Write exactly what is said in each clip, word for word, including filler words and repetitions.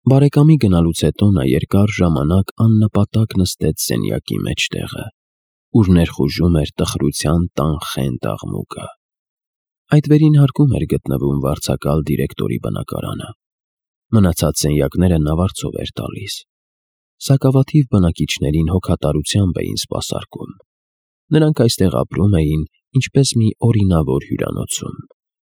Բարեկամի գնալուց հետո նա երկար ժամանակ աննպատակ նստեց սենյակի մեջտեղը, ուր ներխուժում էր տխրության տանխեն աղմուկը։ Այդ վերին հարկում էր գտնվում վարձակալ դիրեկտորի բնակարանը։ Մնացած սենյակները նա վարձով էր տալիս։ Սակավաթիվ բնակիչներին հոգատարությամբ էին սպասարկում։ Նրանք այստեղ ապրում էին ինչպես մի օրինավոր հյուրանոցում։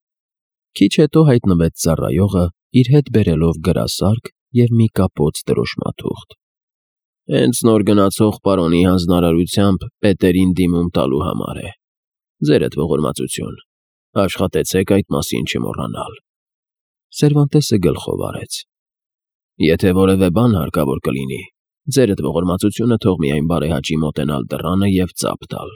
Քիչ հետո հայտնվեց ծառայողը, իր հետ բերելով գրասարք և մի կապոց դրոշմաթուղթ։ «Հենց նոր գնացող պարոնի հանձնարարությամբ պետերին դիմում տալու համար է։ Ձերդ ողորմածություն, աշխատեցեք այդ մասին չմոռանալ»։ Սերվանտեսը գլխով արեց։ «Եթե որևէ բան հարկավոր կլինի, ձերդ ողորմածությունը թող միայն բարեհաճի մոտենալ դռանը և ծափ տալ։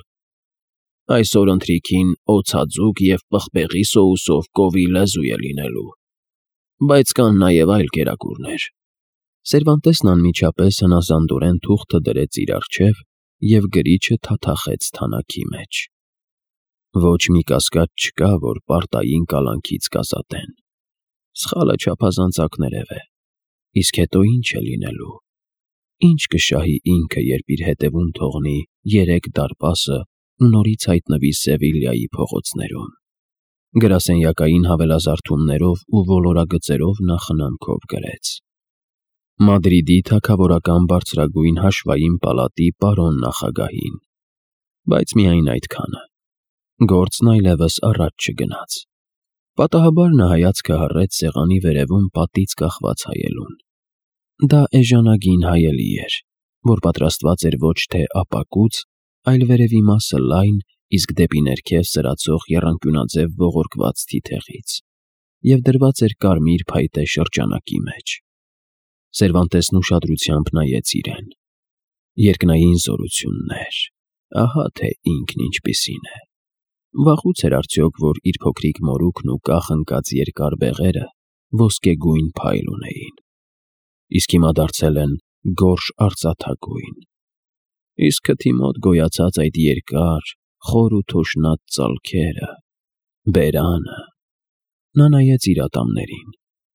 Այսօր ընթրիքին օձաձուկ և պղպեղի սոուսով կովի լեզու է լինելու, բայց կան նաև այլ կերակուրներ»։ Սերվանտեսն անմիջապես հնազանդորեն թուղթը դրեց իր առջև և գրիչը թաթախեց թանաքի մեջ։ Ոչ մի կասկած չկա, որ պարտային կալանքից կազատեն։ Սխալը չափազանց ակներև է։ Իսկ հետո ի՞նչ է լինելու։ Ի՞նչ կշահի ինքը, երբ իր հետևում թողնի երեք դարպասը ու նորից հայտնվի Սևիլյայի փողոցներում։ Գրասենյակային հավելազարդումներով ու ոլորագծերով նա խնամքով գրեց. «Մադրիդի թագավորական բարձրագույն հաշվային պալատի պարոն նախագահին»։ Բայց միայն այդքանը։ Գործն այլևս առաջ չգնաց։ Պատահաբար նա հայացքը հառեց սեղանի վերևում պատից կախված հայելուն։ Դա էժանագին հայելի էր, որ պատրաստված էր ոչ թե ապակուց, այլ վերևի մասը լայն, իսկ դեպի ներքև սրացող եռանկյունաձև ողորկված թիթեղից, և դրված էր կարմիր փայտե շրջանակի մեջ։ Սերվանտեսն ուշադրությամբ նայեց իրեն։ Երկնային զորություններ, ահա թե ինքն ինչպիսին է։ Վաղուց էր արդյոք, որ իր փոքրիկ մորուքն ու կախ ընկած երկար բեղերը ոսկեգույն փայլ ունեին, իսկ հիմա դարձել են գորշ արծաթագույն։ Իսկ քթի մոտ գոյացած այդ երկար, խոր ու թոշնած ծալքերը, բերանը… Նա նայեց իր ատամներին։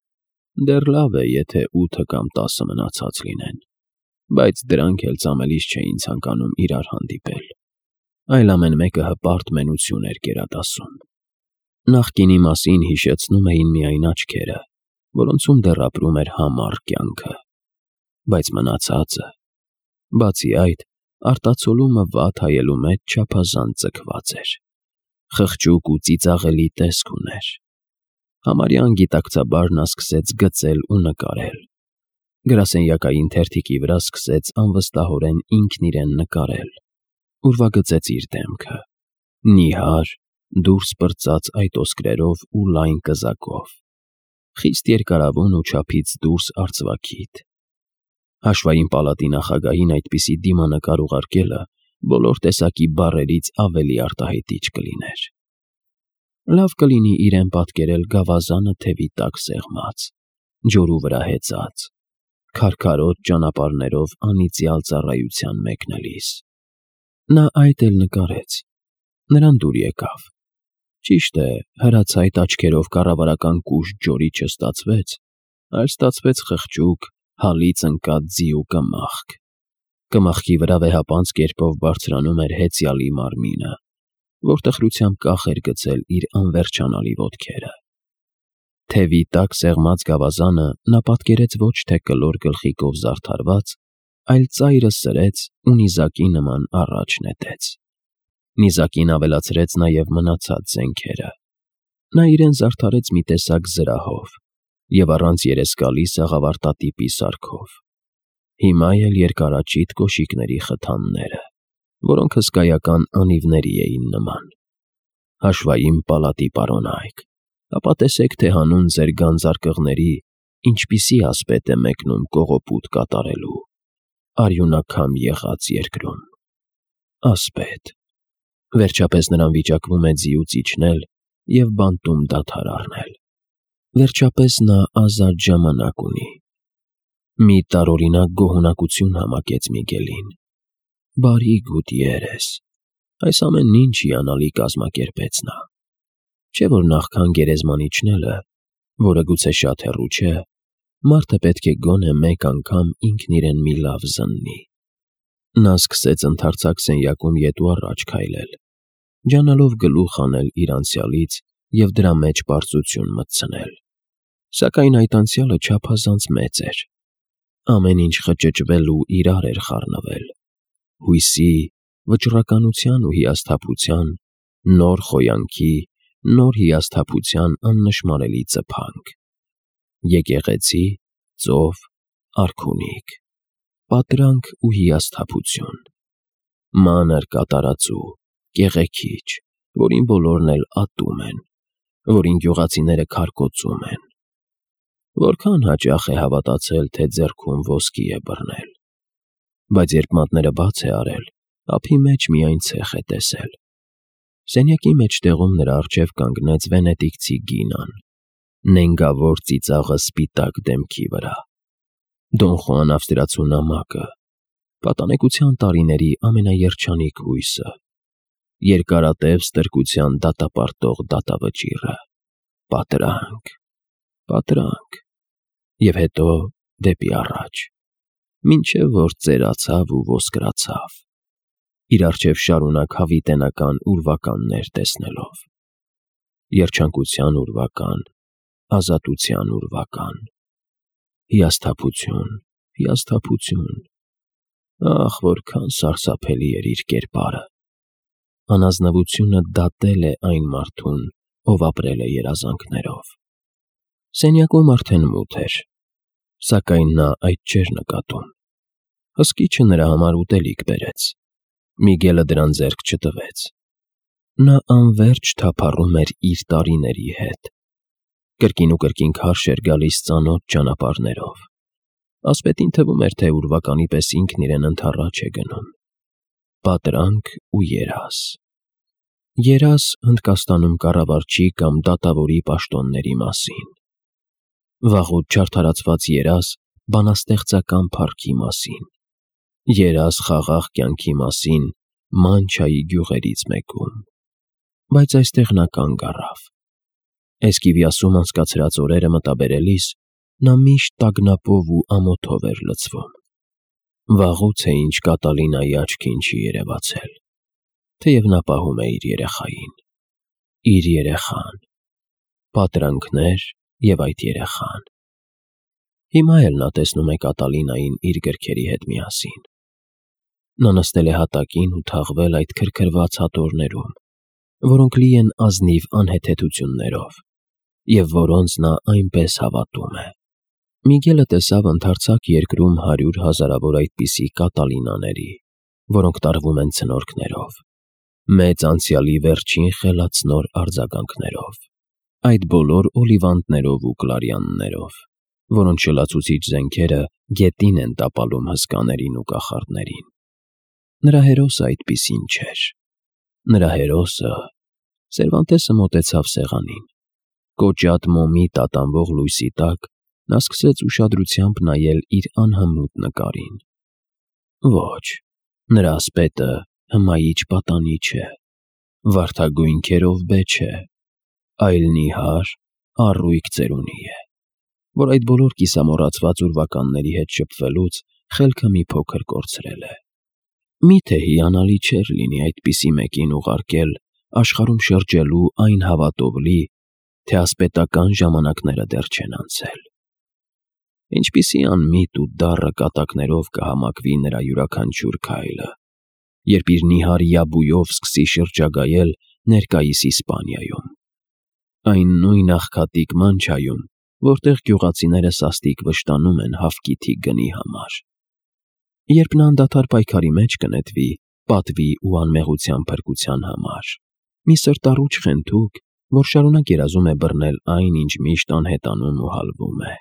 Դեռ լավ է, եթե ութը կամ տասը մնացած լինեն, բայց դրանք էլ ծամելիս չէին ցանկանում իրար հանդիպել, այլ ամեն մեկը հպարտ մենություն էր կերադասում։ Նախկինի մասին հիշեցնում էին միայն աչքերը, որոնցում դեռ ապրում էր համառ կյանքը։ Բայց մնացածը… Բացի այդ, արտացոլումը վատ հայելու մեջ չափազանց ձգված էր, խղճուկ ու ծիծաղելի տեսք ուներ։ Համարյա անգիտակցաբար նա սկսեց գծել ու նկարել։ Գրասենյակային թերթիկի վրա սկսեց անվստահորեն ինքն իրեն նկարել, ուրվագծեց իր դեմքը՝ նիհար, դուրս պրծած այդ ոսկրերով ու լայն կզակով, խիստ երկարավուն ու չափից դուրս արծվաքիթ։ Հաշվային պալատի նախագահին այդպիսի դիմանկար ուղարկելը բոլոր տեսակի բառերից ավելի արտահայտիչ կլիներ։ Լավ կլինի իրեն պատկերել գավազանը թևի տակ սեղմած, ջորու վրա հեծած, քարքարոտ ճանապարհներով անիծյալ ծառայության մեկնելիս։ Նա այդ էլ նկարեց։ Նրան դուր եկավ։ Ճիշտ է, հրացայտ աչքերով կառավարական կուշտ ջորի չստացվեց, այլ ստացվեց խղճուկ, հալից ընկած ձի ու կմախք։ Կմախքի վրա վեհապանծ կերպով բարձրանում էր հեծյալի մարմինը, որ տխրությամբ կախ էր գցել իր անվերջանալի ոտքերը։ Թևի տակ սեղմած գավազանը նա պատկերեց ոչ թե կլոր գլխիկով զարդարված, այլ ծայրը սրեց ու նիզակի նման առաջ նետեց։ Նիզակին ավելացրեց նաև մնացած զենքերը։ Նա իրեն զարդարեց մի տեսակ զրահով և առանց երեսկալի սաղավարտատիպի սարքով։ Հիմա էլ երկարաճիտ կոշիկների խթանները, որոնք հսկայական անիվների էին նման։ Հաշվային պալատի պարոնայք, ապա տեսեք, թե հանուն ձեր գանձարկղների ինչպիսի ասպետ է մեկնում կողոպուտ կատարելու արյունակամ եղած երկրում։ Ասպետ… Վերջապես նրան վիճակվում է ձիուց իջնել և բանտում դադար առնել։ Վերջապես նա ազատ ժամանակ ունի։ Մի տարօրինակ գոհունակություն համակեց Միգելին։ Բարի Գուտիերես… Այս ամենն ինչ հիանալի կազմակերպեց նա։ Չէ՞ որ նախքան գերեզման իջնելը, որը գուցե շատ հեռու չէ, Մարդը պետք է գոնե մեկ անգամ ինքն իրեն մի լավ զննի։ Նա սկսեց ընդարձակ սենյակում ետ ու առաջ քայլել, ջանալով գլուխ անել իր անցյալից և դրա մեջ պարզություն մտցնել։ Սակայն այդ անցյալը չափազանց մեծ էր։ Ամեն ինչ խճճվել ու իրար էր խառնվել։ Հույսի, վճռականության ու հիասթափության, նոր խոյանքի, նոր հիասթափության աննշմարելի ծփանք։ Եկեղեցի, ծով, արքունիք, պատրանք ու հիասթափություն, մանր կատարածու, կեղեքիչ, որին բոլորն էլ ատում են, որին գյուղացիները քարկոծում են։ Որքան հաճախ է հավատացել, թե ձեռքում ոսկի է բռնել, բայց երբ մատները բաց է արել, ափի մեջ միայն ցեխ է տեսել։ Սենյակի մեջտեղում նրա առջև կանգնեց վենետիկցի Գինան, նենգավոր ծիծաղը սպիտակ դեմքի վրա։ Դոն Խուան ավստրիացու նամակը, պատանեկության տարիների ամենաերջանիկ հույսը, երկարատև ստրկության դատապարտող դատավճիռը, պատրանք, պատրանք, և հետո դեպի առաջ, մինչև որ ծերացավ ու ոսկրացավ, իր առջև շարունակ հավիտենական ուրվականներ տեսնելով. երջանկության ուրվական, ազատության ուրվական, հիասթափություն, հիասթափություն, ախ, որքան սարսափելի էր իր կերպարը։ Անազնվությունը դատել է այն մարդուն, ով ապրել է երազանքներով։ Սենյակում արդեն մութ էր, սակայն նա այդ չէր նկատում։ Հսկիչը նրա համար ուտելիք բերեց։ Միգելը դրան ձեռք չտվեց։ Նա անվերջ թափառում էր իր տարիների հետ։ Կրկին ու կրկին քարշ էր գալիս ծանոթ ճանապարհներով։ Ասպետին թվում էր, թե ուրվականի պես ինքն իրեն ընդառաջ է գնում։ Պատրանք ու երազ։ Երազ Հնդկաստանում կառավարչի կամ դատավորի պաշտոնների մասին։ Վաղուց չարդարացված երազ բանաստեղծական փառքի մասին։ Երազ խաղաղ կյանքի մասին Մանչայի գյուղերից մեկում։ Բայց այստեղ նա կանգ առավ։ Էսկիվիասում անցկացրած օրերը մտաբերելիս նա միշտ տագնապով ու ամոթով էր լցվում։ Վաղուց է ինչ Կատալինայի աչքին չի երևացել, թեև նա պահում է իր երեխային։ Իր երեխան։ Պատրանքներ և այդ երեխան։ Հիմա էլ նա տեսնում է Կատալինային իր գրքերի հետ միասին։ Նա նստել է հատակին ու թաղվել այդ քրքրված հատորներում, որոնք լի են ազնիվ անհեթեթություններով, և որոնց նա այնպես հավատում է։ Միգելը տեսավ ընդարձակ երկրում հարյուր հազարավոր այդպիսի Կատալինաների, որոնք տարվում են ցնորքներով, մեծ անցյալի վերջին խելացնոր արձագանքներով, այդ բոլոր օլիվանդներով ու կլարյաններով, որոնց շլացուցիչ զենքերը գետին են տապալում հսկաներին ու կախարդներին։ Նրա հերոսը այդպիսին չէր։ Նրա հերոսը… Սերվանտեսը մոտեցավ սեղանին։ Կոճատ մոմի տատանվող լույսի տակ նա սկսեց ուշադրությամբ նայել իր անհմուտ նկարին։ Ոչ, նրա ասպետը հմայիչ պատանի չէ, վարդագույն քերովբե չէ, այլ նիհար, առույգ ծերունի է, որ այդ բոլոր կիսամոռացված ուրվականների հետ շփվելուց խելքը մի փոքր կորցրել է։ Մի՞թե հիանալի չէր լինի այդպիսի մեկին ուղարկել աշխարհում շրջելու այն հավատով լի, թե ասպետական ժամանակները դեռ չեն անցել։ Ինչպիսի անմիտ ու դառը կատակներով կհամակվի նրա յուրաքանչյուր քայլը, երբ իր նիհար յաբույով սկսի շրջագայել ներկայիս Իսպանիայում, այն նույն աղքատիկ Մանչայում, որտեղ գյուղացիները սաստիկ վշտանում են հավկիթի գնի համար։ Երբ նա անդադար պայքարի մեջ կնետվի պատվի ու անմեղության փրկության համար, մի սրտառուչ խենթուկ, որ շարունակ երազում է բռնել այն, ինչ միշտ անհետանում ու հալվում է։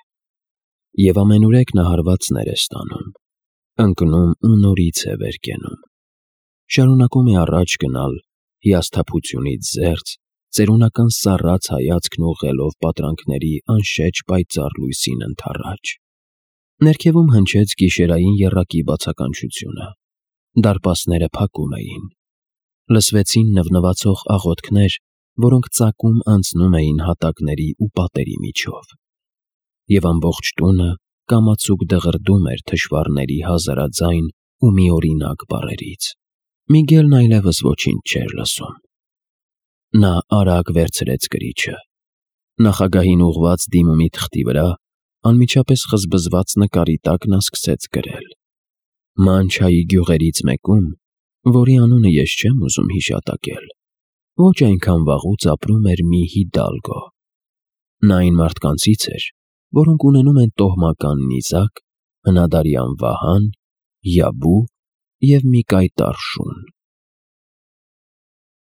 Եվ ամենուրեք նա հարվածներ է ստանում, ընկնում ու նորից է վեր կենում։ Շարունակում է առաջ գնալ, հիասթափությունից զերծ, ծերունական սառած հայացքն ուղղելով պատրանքների անշեջ պայծառ լույսին ընդառաջ։ Ներքևում հնչեց գիշերային եռակի բացականչությունը։ Դարպասները փակում էին։ Լսվեցին նվնվացող աղոթքներ, որոնք ծակում անցնում էին հատակների ու պատերի միջով։ և ամբողջ տունը կամացուկ դղրդում էր թշվառների հազարաձայն ու միօրինակ բառերից։ Միգելն այլևս ոչինչ չէր լսում։ Նա արագ վերցրեց կրիչը։ Նախագահին ուղղված դիմումի թղթի վրա անմիջապես խզբզված նկարի տակ նա սկսեց գրել. «Մանչայի գյուղերից մեկում, որի անունը ես չեմ ուզում հիշատակել, ոչ այնքան վաղուց ապրում էր մի հիդալգո։ Նա այն մարդկանցից էր, որոնք ունենում են տոհմական նիզակ, հնադարյան վահան, յաբու և մի կայտառ շուն։